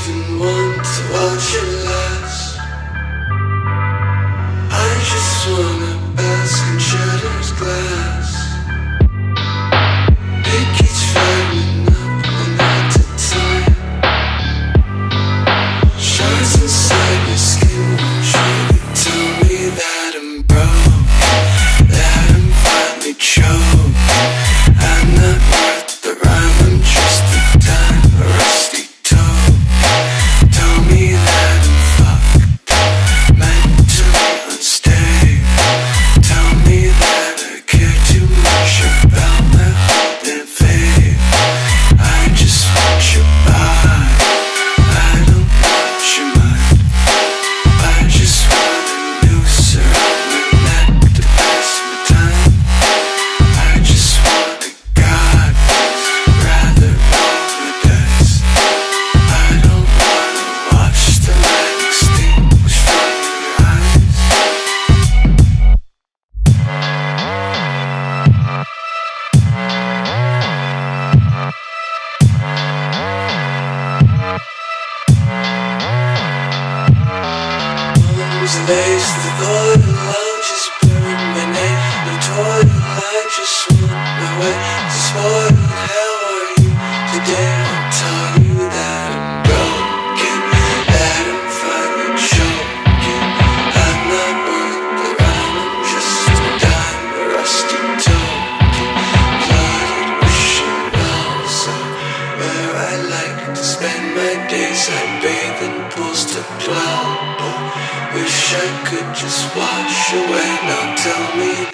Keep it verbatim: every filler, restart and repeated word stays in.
even want to watch it last. I just wanna bask in shattered glass. It keeps firing up one at a time. Shines inside your skin. Won't you tell me that I'm broke, that I'm finally choked? I'm not worth the rhyme, I'm just a dime, a rusty toe. Tell me that I'm fucked, mentally unstable. Tell me that I care too much about my holding faith. I just want your body, I don't want your mind. I just want a noose around my neck to pass my time. I just want a god, rather roll the dice. I don't wanna watch the light extinguish from your eyes. Arms laced with oil, I'll just burn my name. No toil, I just want my way to spoil. How are you today? I'll tell you that I'm broken, that I'm finally choking. I'm not worth the rhyme, I'm just a dime, a rusty token. Flooded wishing wells are where I like to spend my days. I bathe in pools to dwell, but wish I could just wash away. Now tell me